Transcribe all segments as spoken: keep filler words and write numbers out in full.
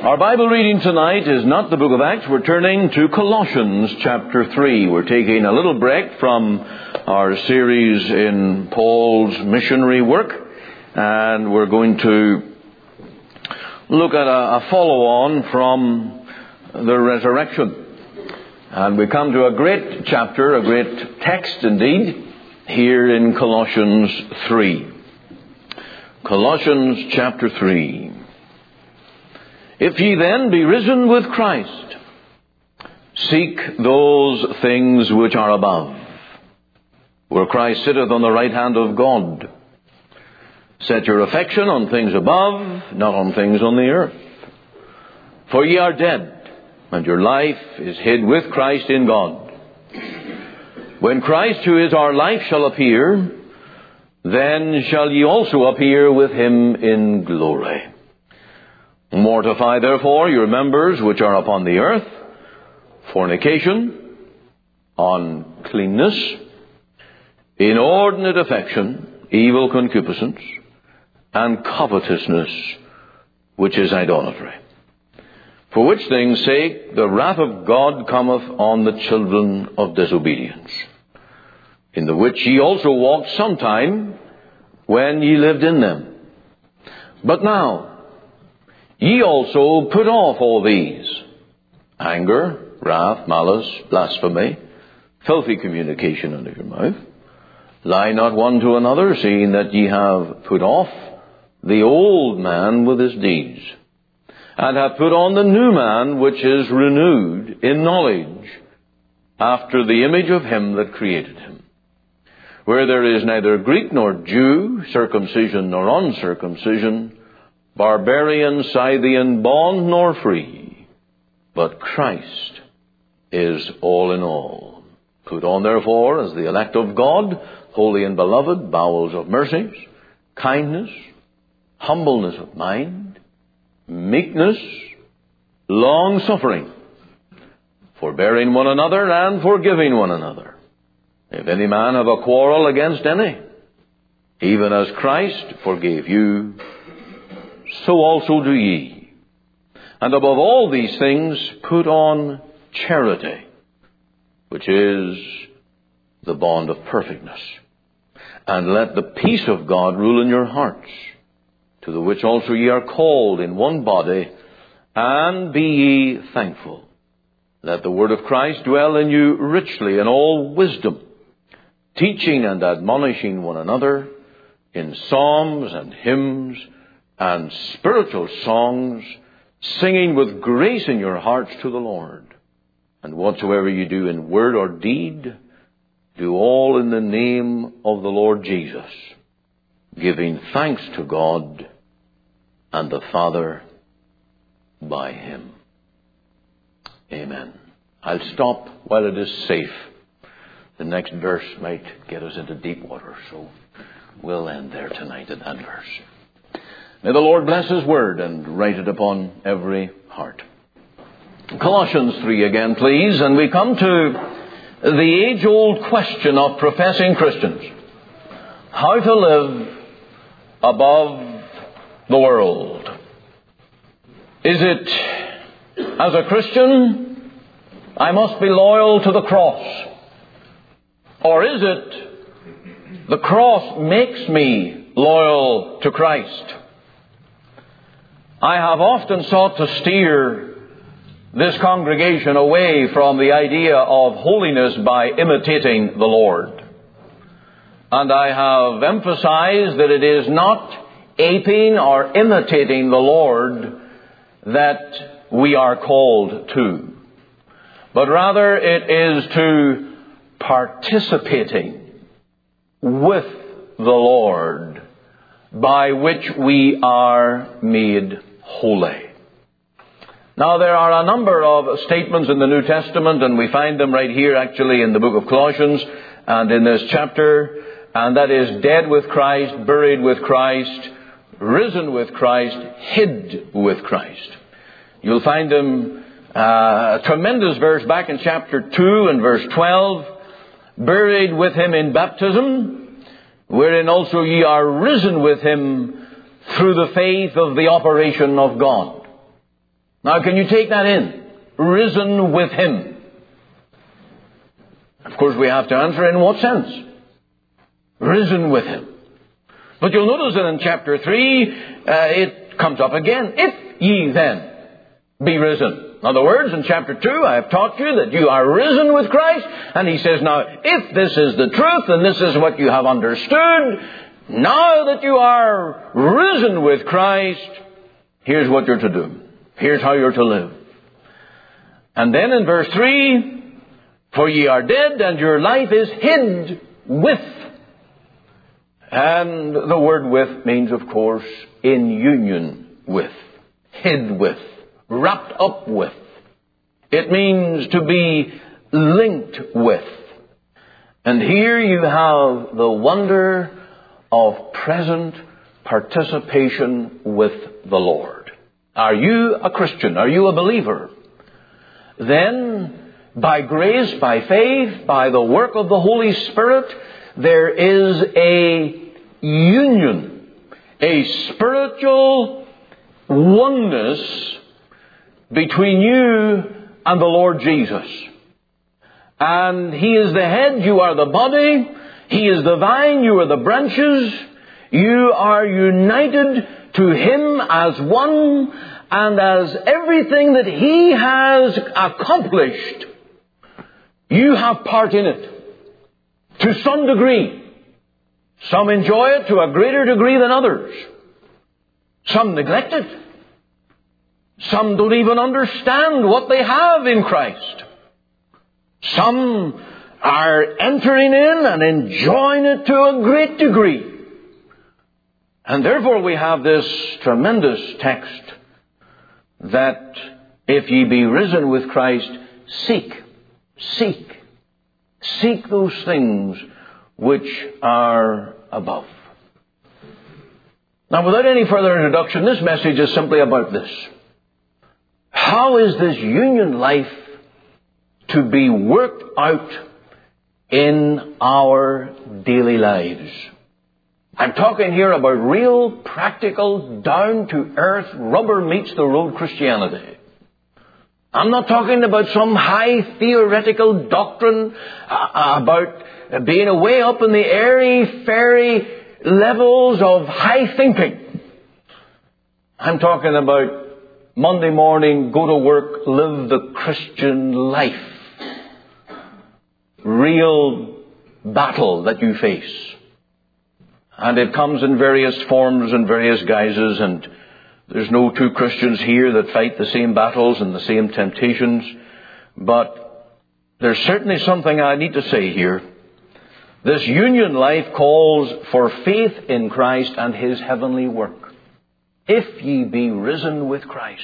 Our Bible reading tonight is not the book of Acts. We're turning to Colossians chapter three. We're taking a little break from our series in Paul's missionary work, and we're going to look at a, a follow-on from the resurrection. And we come to a great chapter, a great text indeed, here in Colossians three. Colossians chapter three. If ye then be risen with Christ, seek those things which are above, where Christ sitteth on the right hand of God. Set your affection on things above, not on things on the earth. For ye are dead, and your life is hid with Christ in God. When Christ, who is our life, shall appear, then shall ye also appear with him in glory. Mortify therefore your members which are upon the earth, fornication, uncleanness, inordinate affection, evil concupiscence, and covetousness, which is idolatry. For which things' sake the wrath of God cometh on the children of disobedience, in the which ye also walked sometime when ye lived in them. But now ye also put off all these: anger, wrath, malice, blasphemy, filthy communication out of your mouth. Lie not one to another, seeing that ye have put off the old man with his deeds, and have put on the new man, which is renewed in knowledge, after the image of him that created him. Where there is neither Greek nor Jew, circumcision nor uncircumcision, barbarian, Scythian, bond nor free, but Christ is all in all. Put on therefore, as the elect of God, holy and beloved, bowels of mercies, kindness, humbleness of mind, meekness, long-suffering, forbearing one another and forgiving one another. If any man have a quarrel against any, even as Christ forgave you, so also do ye. And above all these things put on charity, which is the bond of perfectness. And let the peace of God rule in your hearts, to the which also ye are called in one body, and be ye thankful. Let the word of Christ dwell in you richly in all wisdom, teaching and admonishing one another in psalms and hymns and spiritual songs, singing with grace in your hearts to the Lord. And whatsoever you do in word or deed, do all in the name of the Lord Jesus, giving thanks to God and the Father by him. Amen. I'll stop while it is safe. The next verse might get us into deep water, so we'll end there tonight at that verse. May the Lord bless his word and write it upon every heart. Colossians three again, please. And we come to the age-old question of professing Christians: how to live above the world. Is it, as a Christian, I must be loyal to the cross? Or is it, the cross makes me loyal to Christ? I have often sought to steer this congregation away from the idea of holiness by imitating the Lord. And I have emphasized that it is not aping or imitating the Lord that we are called to, but rather it is to participating with the Lord, by which we are made holy. Now, there are a number of statements in the New Testament, and we find them right here actually in the book of Colossians and in this chapter, and that is dead with Christ, buried with Christ, risen with Christ, hid with Christ. You'll find them, uh, a tremendous verse back in chapter two and verse twelve, buried with him in baptism, wherein also ye are risen with him through the faith of the operation of God. Now, can you take that in? Risen with Him. Of course, we have to answer, in what sense? Risen with Him. But you'll notice that in chapter three, uh, it comes up again. If ye then be risen. In other words, in chapter two, I have taught you that you are risen with Christ. And he says, now, if this is the truth, and this is what you have understood, now that you are risen with Christ, here's what you're to do. Here's how you're to live. And then in verse three, for ye are dead, and your life is hid with. And the word with means, of course, in union with, hid with, wrapped up with. It means to be linked with. And here you have the wonder of present participation with the Lord. Are you a Christian? Are you a believer? Then, by grace, by faith, by the work of the Holy Spirit, there is a union, a spiritual oneness between you and the Lord Jesus. And He is the head, you are the body. He is the vine, you are the branches. You are united to Him as one, and as everything that He has accomplished, you have part in it. To some degree. Some enjoy it to a greater degree than others. Some neglect it. Some don't even understand what they have in Christ. Some are entering in and enjoying it to a great degree. And therefore we have this tremendous text that if ye be risen with Christ, seek, seek, seek those things which are above. Now, without any further introduction, this message is simply about this. How is this union life to be worked out in our daily lives? I'm talking here about real, practical, down-to-earth, rubber-meets-the-road Christianity. I'm not talking about some high theoretical doctrine uh, about being away up in the airy-fairy levels of high thinking. I'm talking about Monday morning, go to work, live the Christian life. Real battle that you face. And it comes in various forms and various guises, and there's no two Christians here that fight the same battles and the same temptations. But there's certainly something I need to say here. This union life calls for faith in Christ and His heavenly work. If ye be risen with Christ.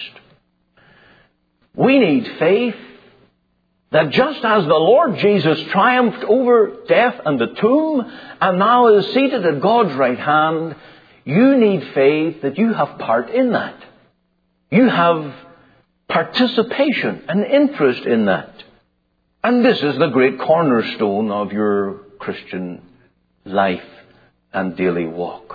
We need faith that just as the Lord Jesus triumphed over death and the tomb and now is seated at God's right hand, you need faith that you have part in that. You have participation and interest in that. And this is the great cornerstone of your Christian life and daily walk.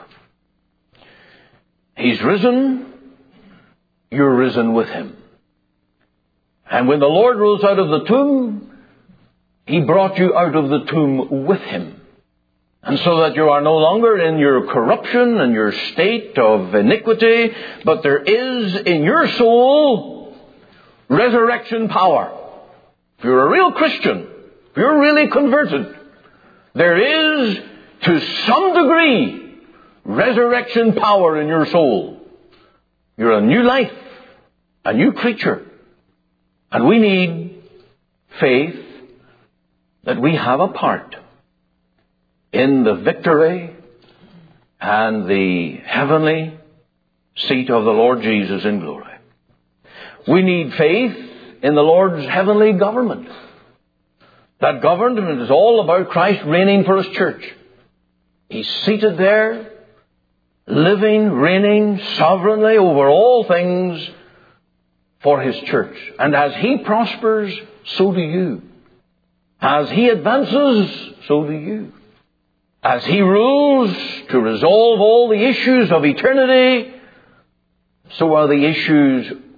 He's risen, you're risen with Him. And when the Lord rose out of the tomb, He brought you out of the tomb with Him. And so that you are no longer in your corruption and your state of iniquity, but there is in your soul resurrection power. If you're a real Christian, if you're really converted, there is, to some degree, resurrection power in your soul. You're a new life, a new creature. And we need faith that we have a part in the victory and the heavenly seat of the Lord Jesus in glory. We need faith in the Lord's heavenly government. That government is all about Christ reigning for His church. He's seated there, living, reigning sovereignly over all things for His church. And as He prospers, so do you. As He advances, so do you. As He rules to resolve all the issues of eternity, so are the issues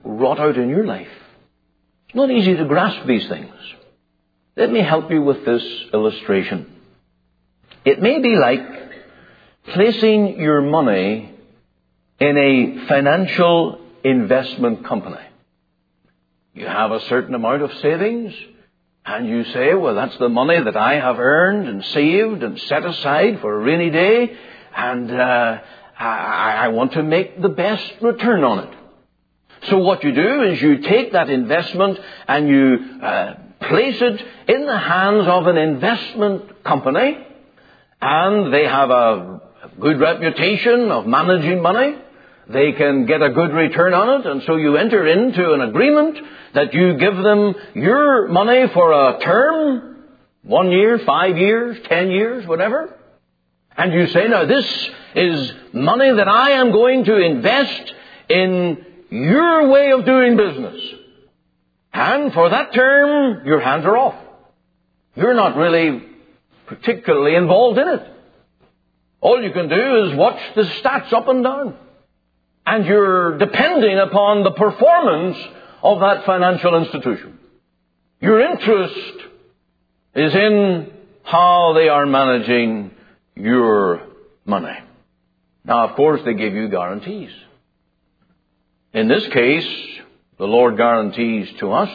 wrought out in your life. It's not easy to grasp these things. Let me help you with this illustration. It may be like placing your money in a financial investment company. You have a certain amount of savings, and you say, well, that's the money that I have earned and saved and set aside for a rainy day, and uh, I, I want to make the best return on it. So what you do is you take that investment and you uh, place it in the hands of an investment company, and they have a good reputation of managing money. They can get a good return on it, and so you enter into an agreement that you give them your money for a term, one year, five years, ten years, whatever. And you say, now this is money that I am going to invest in your way of doing business. And for that term, your hands are off. You're not really particularly involved in it. All you can do is watch the stats up and down. And you're depending upon the performance of that financial institution. Your interest is in how they are managing your money. Now, of course, they give you guarantees. In this case, the Lord guarantees to us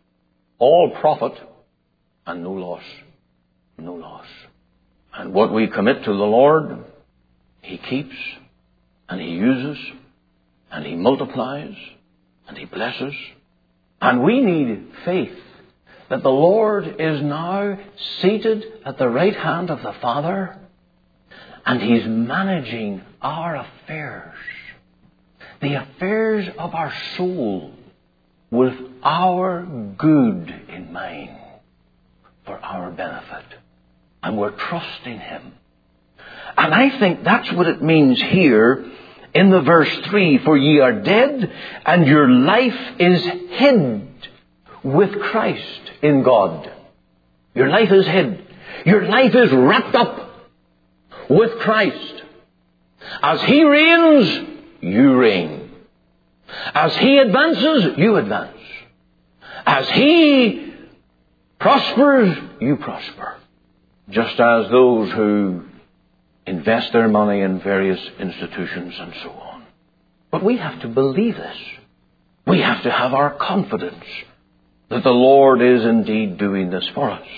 all profit and no loss. No loss. And what we commit to the Lord, He keeps and He uses and He multiplies and He blesses. And we need faith that the Lord is now seated at the right hand of the Father, and He's managing our affairs, the affairs of our soul, with our good in mind, for our benefit. And we're trusting Him. And I think that's what it means here in the verse three, for ye are dead, and your life is hid with Christ in God. Your life is hid. Your life is wrapped up with Christ. As He reigns, you reign. As He advances, you advance. As He prospers, you prosper. Just as those who invest their money in various institutions and so on. But we have to believe this. We have to have our confidence that the Lord is indeed doing this for us.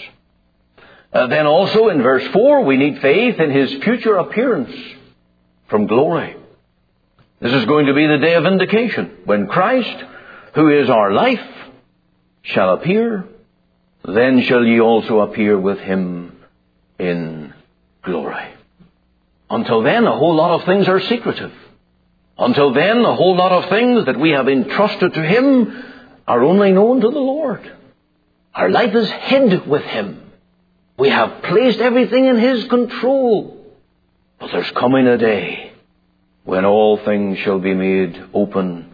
Uh, then also in verse four, we need faith in His future appearance from glory. This is going to be the day of vindication, when Christ, who is our life, shall appear. Then shall ye also appear with Him in glory. Until then, a whole lot of things are secretive. Until then, a whole lot of things that we have entrusted to Him are only known to the Lord. Our life is hid with Him. We have placed everything in His control. But there's coming a day when all things shall be made open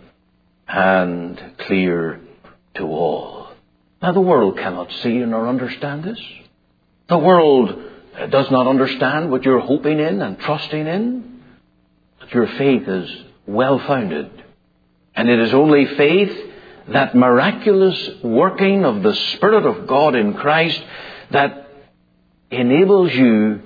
and clear to all. Now, the world cannot see nor understand this. The world does not understand what you're hoping in and trusting in. But your faith is well-founded. And it is only faith, that miraculous working of the Spirit of God in Christ, that enables you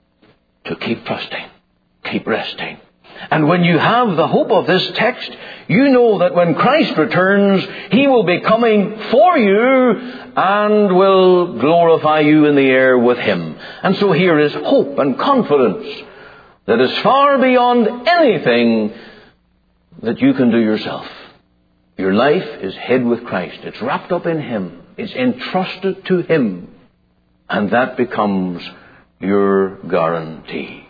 to keep trusting, keep resting. And when you have the hope of this text, you know that when Christ returns, He will be coming for you and will glorify you in the air with Him. And so here is hope and confidence that is far beyond anything that you can do yourself. Your life is hid with Christ. It's wrapped up in Him. It's entrusted to Him. And that becomes your guarantee.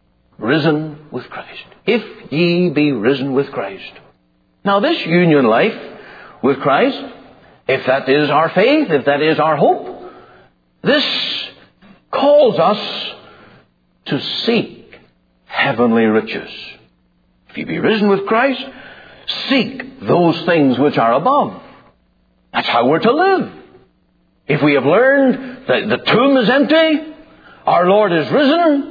Risen with Christ. If ye be risen with Christ. Now this union life with Christ, if that is our faith, if that is our hope, this calls us to seek heavenly riches. If ye be risen with Christ, seek those things which are above. That's how we're to live. If we have learned that the tomb is empty, our Lord is risen,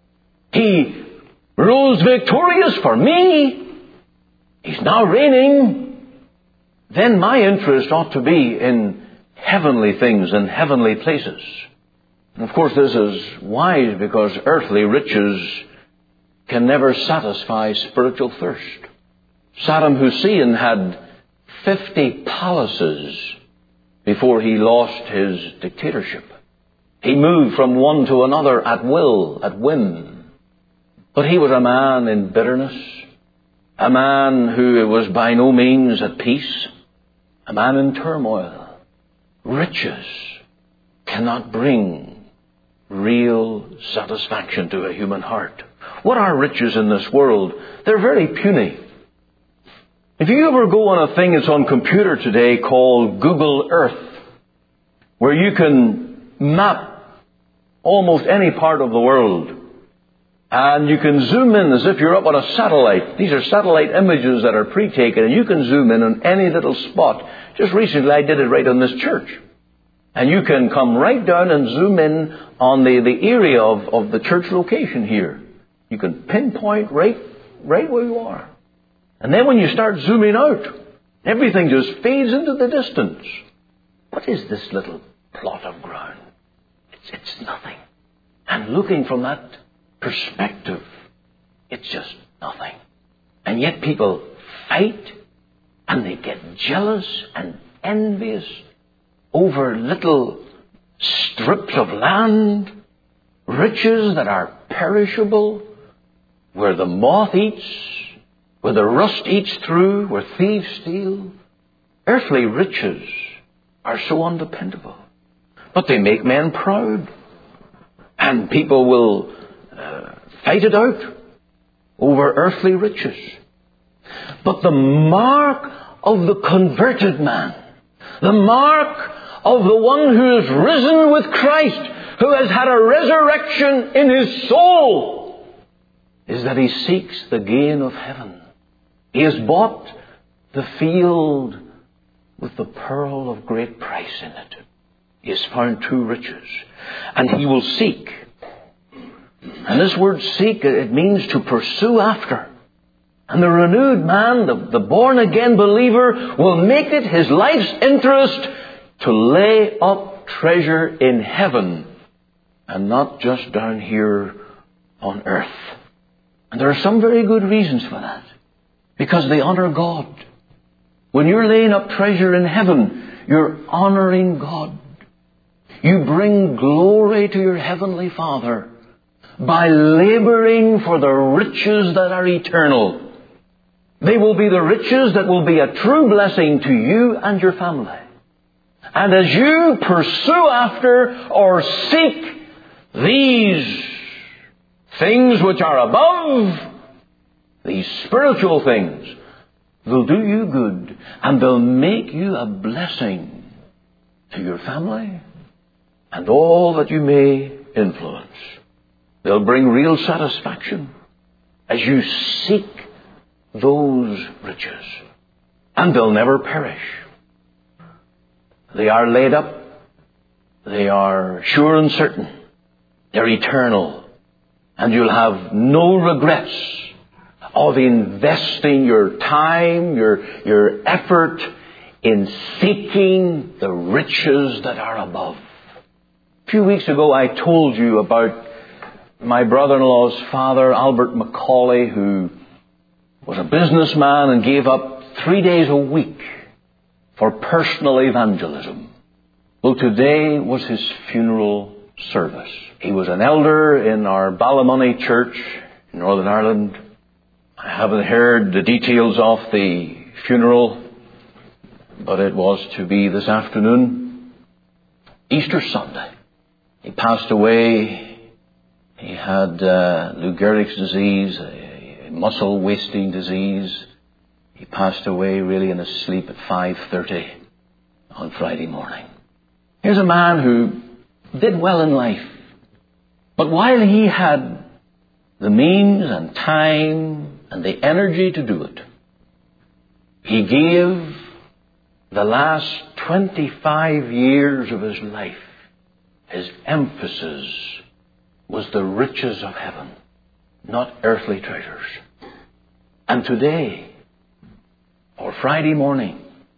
He rose victorious for me, He's now reigning, then my interest ought to be in heavenly things and heavenly places. And of course, this is wise because earthly riches can never satisfy spiritual thirst. Saddam Hussein had fifty palaces before he lost his dictatorship. He moved from one to another at will, at whim. But he was a man in bitterness, a man who was by no means at peace, a man in turmoil. Riches cannot bring real satisfaction to a human heart. What are riches in this world? They're very puny. If you ever go on a thing that's on computer today called Google Earth, where you can map almost any part of the world, and you can zoom in as if you're up on a satellite. These are satellite images that are pre-taken, and you can zoom in on any little spot. Just recently I did it right on this church. And you can come right down and zoom in on the, the area of, of the church location here. You can pinpoint right, right where you are. And then when you start zooming out, everything just fades into the distance. What is this little plot of ground? It's, it's nothing. And looking from that perspective, it's just nothing. And yet people fight and they get jealous and envious over little strips of land, riches that are perishable, where the moth eats, where the rust eats through, where thieves steal. Earthly riches are so undependable. But they make men proud. And people will uh, fight it out over earthly riches. But the mark of the converted man, the mark of the one who is risen with Christ, who has had a resurrection in his soul, is that he seeks the gain of heaven. He has bought the field with the pearl of great price in it. He has found true riches. And he will seek. And this word seek, it means to pursue after. And the renewed man, the, the born-again believer, will make it his life's interest to lay up treasure in heaven and not just down here on earth. And there are some very good reasons for that. Because they honor God. When you're laying up treasure in heaven, you're honoring God. You bring glory to your heavenly Father by laboring for the riches that are eternal. They will be the riches that will be a true blessing to you and your family. And as you pursue after or seek these things which are above, these spiritual things, they'll do you good and they'll make you a blessing to your family and all that you may influence. They'll bring real satisfaction as you seek those riches. And they'll never perish. They are laid up. They are sure and certain. They're eternal. And you'll have no regrets of investing your time, your, your effort in seeking the riches that are above. A few weeks ago I told you about my brother-in-law's father, Albert Macaulay, who was a businessman and gave up three days a week for personal evangelism. Well, today was his funeral service. He was an elder in our Ballymoney church in Northern Ireland. I haven't heard the details of the funeral, but it was to be this afternoon, Easter Sunday. He passed away. He had uh, Lou Gehrig's disease, a, a muscle wasting disease. He passed away really in his sleep at five thirty on Friday morning. Here's a man who did well in life. But while he had the means and time and the energy to do it, he gave the last twenty-five years of his life, his emphasis was the riches of heaven, not earthly treasures. And today, or Friday morning,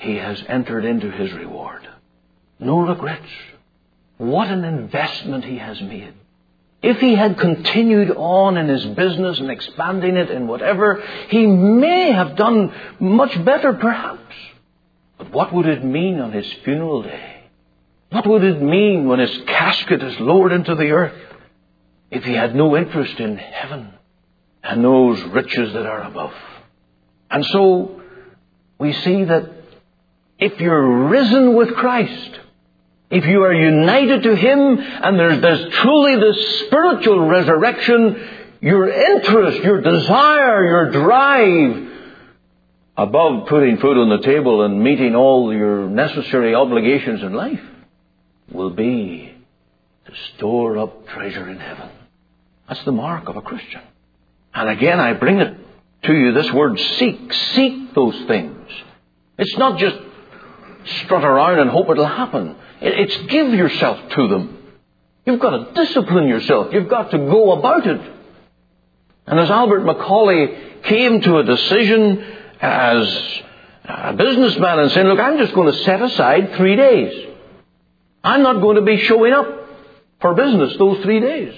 he has entered into his reward. No regrets. What an investment he has made. If he had continued on in his business and expanding it in whatever, he may have done much better perhaps. But what would it mean on his funeral day? What would it mean when his casket is lowered into the earth if he had no interest in heaven and those riches that are above? And so we see that if you're risen with Christ, if you are united to him and there's, there's truly this spiritual resurrection, your interest, your desire, your drive, above putting food on the table and meeting all your necessary obligations in life, will be to store up treasure in heaven. That's the mark of a Christian. And again, I bring it to you, this word seek. Seek those things. It's not just strut around and hope it'll happen. It's give yourself to them. You've got to discipline yourself. You've got to go about it. And as Albert Macaulay came to a decision as a businessman and saying, look, I'm just going to set aside three days. I'm not going to be showing up for business those three days.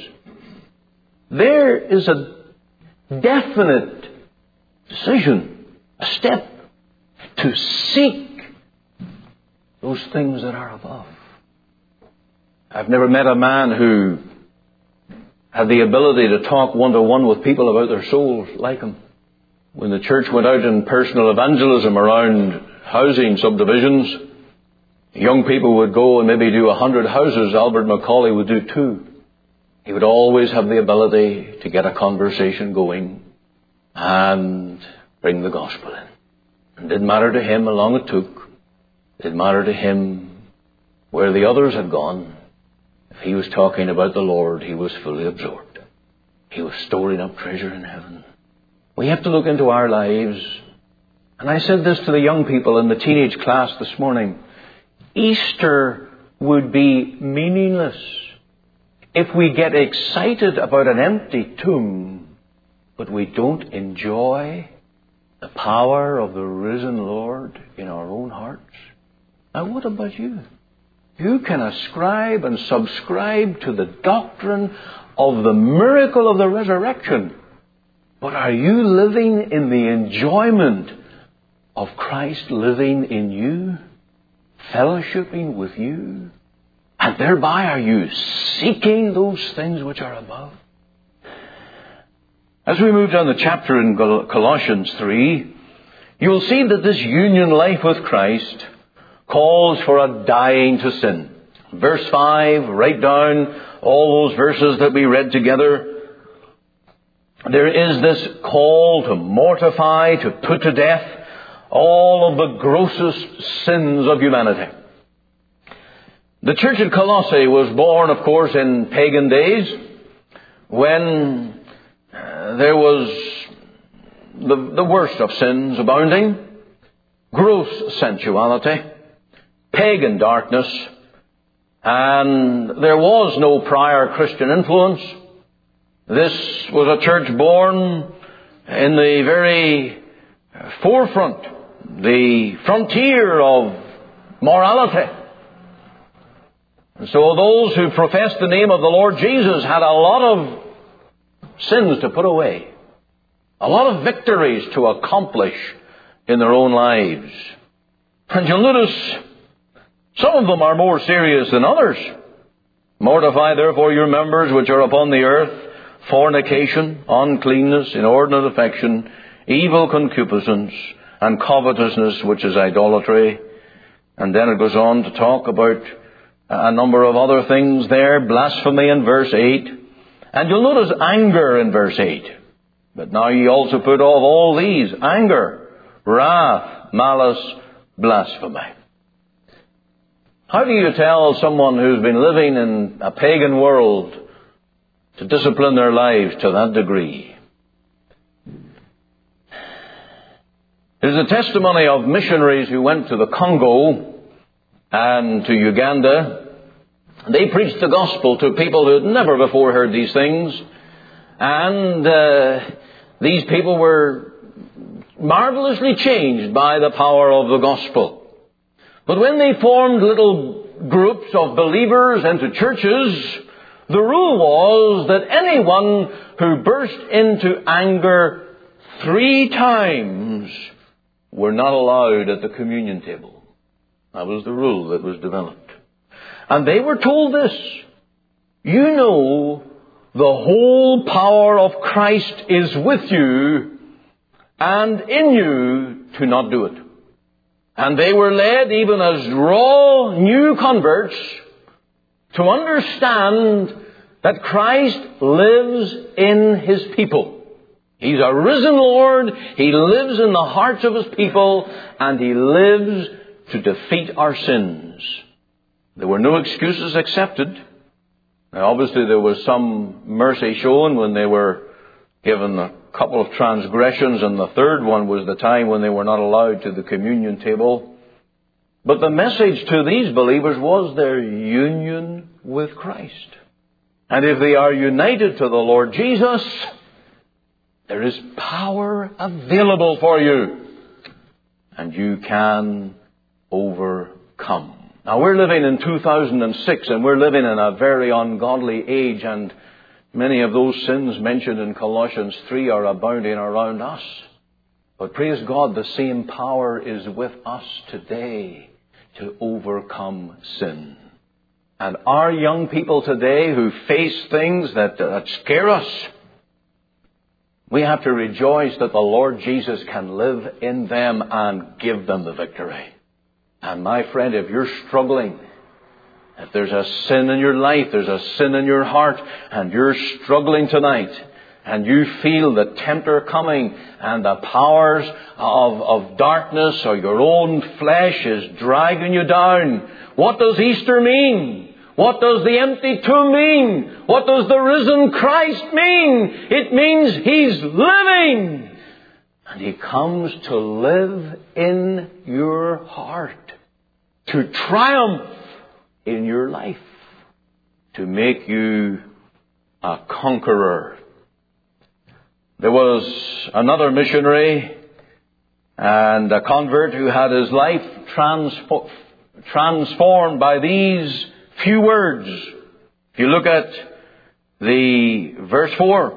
There is a definite decision, a step to seek those things that are above. I've never met a man who had the ability to talk one-to-one with people about their souls like him. When the church went out in personal evangelism around housing subdivisions, young people would go and maybe do a hundred houses. Albert Macaulay would do two. He would always have the ability to get a conversation going and bring the gospel in. It didn't matter to him how long it took. It didn't matter to him where the others had gone. If he was talking about the Lord, he was fully absorbed. He was storing up treasure in heaven. We have to look into our lives. And I said this to the young people in the teenage class this morning. Easter would be meaningless if we get excited about an empty tomb, but we don't enjoy the power of the risen Lord in our own hearts. Now, what about you? You can ascribe and subscribe to the doctrine of the miracle of the resurrection, but are you living in the enjoyment of Christ living in you, fellowshipping with you? And thereby are you seeking those things which are above? As we move down the chapter in Colossians three, you'll see that this union life with Christ calls for a dying to sin. Verse five, write down all those verses that we read together. There is this call to mortify, to put to death all of the grossest sins of humanity. The church at Colossae was born, of course, in pagan days when uh, there was the, the worst of sins abounding, gross sensuality, pagan darkness, and there was no prior Christian influence. This was a church born in the very forefront, the frontier of morality. And so those who professed the name of the Lord Jesus had a lot of sins to put away, a lot of victories to accomplish in their own lives. And you'll notice some of them are more serious than others. Mortify therefore your members which are upon the earth, fornication, uncleanness, inordinate affection, evil concupiscence, and covetousness, which is idolatry. And then it goes on to talk about a number of other things there, blasphemy in verse eight. And you'll notice anger in verse eight. But now ye also put off all these, anger, wrath, malice, blasphemy. How do you tell someone who's been living in a pagan world to discipline their lives to that degree? There's a testimony of missionaries who went to the Congo and to Uganda. They preached the gospel to people who had never before heard these things. And uh, these people were marvelously changed by the power of the gospel. But when they formed little groups of believers into churches, the rule was that anyone who burst into anger three times were not allowed at the communion table. That was the rule that was developed. And they were told this: you know, the whole power of Christ is with you and in you to not do it. And they were led, even as raw new converts, to understand that Christ lives in His people. He's a risen Lord. He lives in the hearts of His people, and He lives to defeat our sins. There were no excuses accepted. Now, obviously, there was some mercy shown when they were given a couple of transgressions, and the third one was the time when they were not allowed to the communion table. But the message to these believers was their union with Christ. And if they are united to the Lord Jesus, there is power available for you, and you can overcome. Now, we're living in two thousand six, and we're living in a very ungodly age, and many of those sins mentioned in Colossians three are abounding around us. But praise God, the same power is with us today to overcome sin. And our young people today who face things that, that scare us, we have to rejoice that the Lord Jesus can live in them and give them the victory. And my friend, if you're struggling, if there's a sin in your life, there's a sin in your heart, and you're struggling tonight, and you feel the tempter coming, and the powers of, of darkness or your own flesh is dragging you down, what does Easter mean? What does the empty tomb mean? What does the risen Christ mean? It means He's living. And He comes to live in your heart, to triumph in your life, to make you a conqueror. There was another missionary and a convert who had his life transfo- transformed by these few words. If you look at the verse four,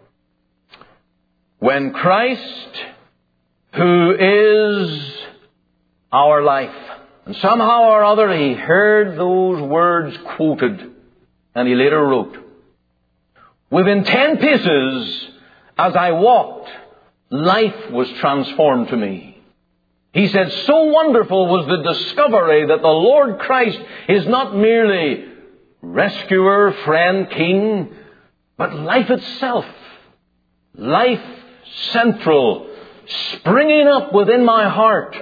when Christ, who is our life, and somehow or other he heard those words quoted, and he later wrote, within ten paces as I walked, life was transformed to me. He said, so wonderful was the discovery that the Lord Christ is not merely rescuer, friend, king, but life itself. Life central, springing up within my heart,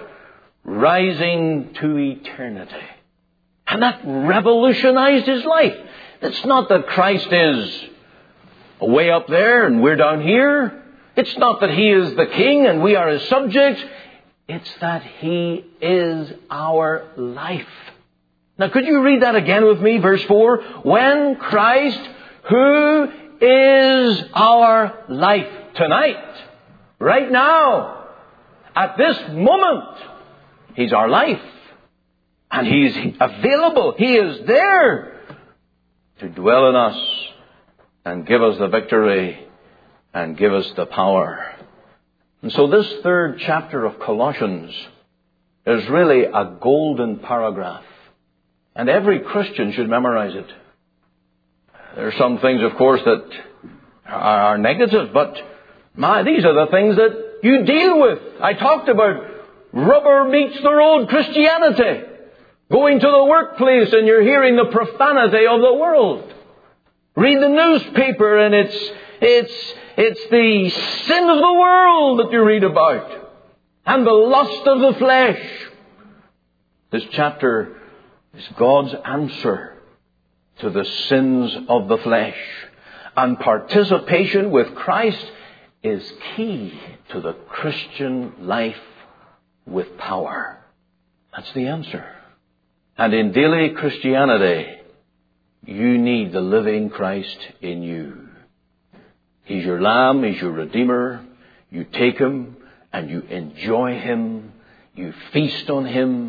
rising to eternity. And that revolutionized his life. It's not that Christ is way up there and we're down here. It's not that He is the King and we are His subjects. It's that He is our life. Now, could you read that again with me, verse four? When Christ, who is our life tonight, right now, at this moment, He's our life. And He's available. He is there to dwell in us and give us the victory and give us the power. And so this third chapter of Colossians is really a golden paragraph. And every Christian should memorize it. There are some things, of course, that are negative, but my, these are the things that you deal with. I talked about rubber meets the road Christianity. Going to the workplace and you're hearing the profanity of the world. Read the newspaper and it's, it's, it's the sin of the world that you read about. And the lust of the flesh. This chapter is God's answer to the sins of the flesh. And participation with Christ is key to the Christian life with power. That's the answer. And in daily Christianity, you need the living Christ in you. He's your Lamb, He's your Redeemer. You take Him and you enjoy Him. You feast on Him.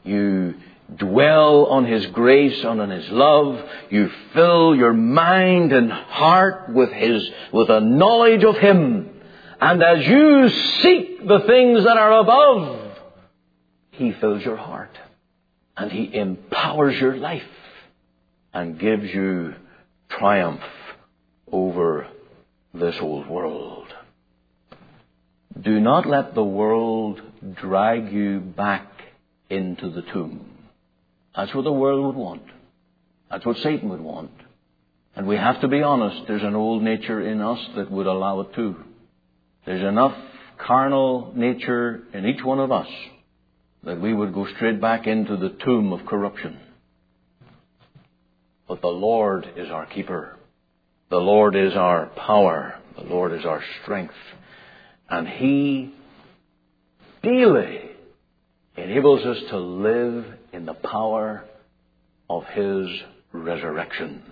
You dwell on His grace and on His love. You fill your mind and heart with His, with a knowledge of Him. And as you seek the things that are above, He fills your heart. And He empowers your life and gives you triumph over this old world. Do not let the world drag you back into the tomb. That's what the world would want. That's what Satan would want. And we have to be honest, there's an old nature in us that would allow it too. There's enough carnal nature in each one of us that we would go straight back into the tomb of corruption. But the Lord is our keeper. The Lord is our power. The Lord is our strength. And He daily enables us to live in the power of His resurrection.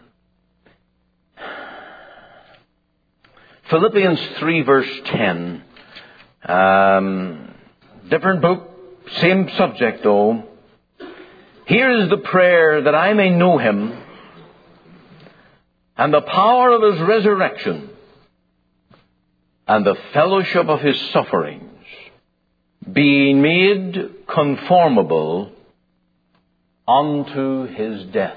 Philippians three verse ten. Um, different book, same subject though. Here is the prayer, that I may know Him and the power of His resurrection and the fellowship of His sufferings, being made conformable unto His death.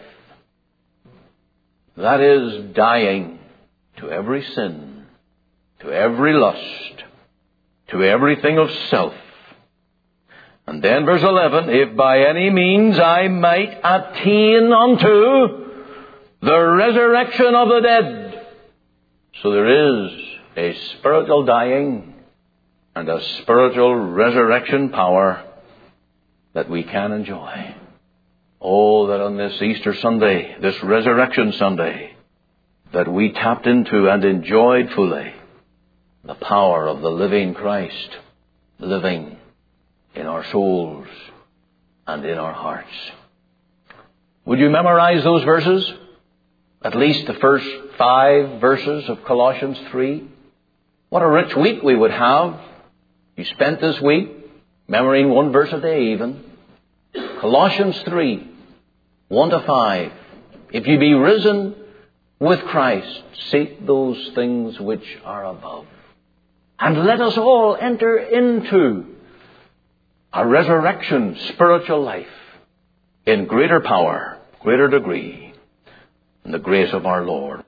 That is, dying to every sin, to every lust, to everything of self. And then verse eleven, if by any means I might attain unto the resurrection of the dead. So there is a spiritual dying and a spiritual resurrection power that we can enjoy. Oh, that on this Easter Sunday, this Resurrection Sunday, that we tapped into and enjoyed fully the power of the living Christ living in our souls and in our hearts. Would you memorize those verses? At least the first five verses of Colossians three. What a rich week we would have. You spent this week memorizing one verse a day even. Colossians three, one to five. If you be risen with Christ, seek those things which are above. And let us all enter into a resurrection spiritual life in greater power, greater degree, in the grace of our Lord.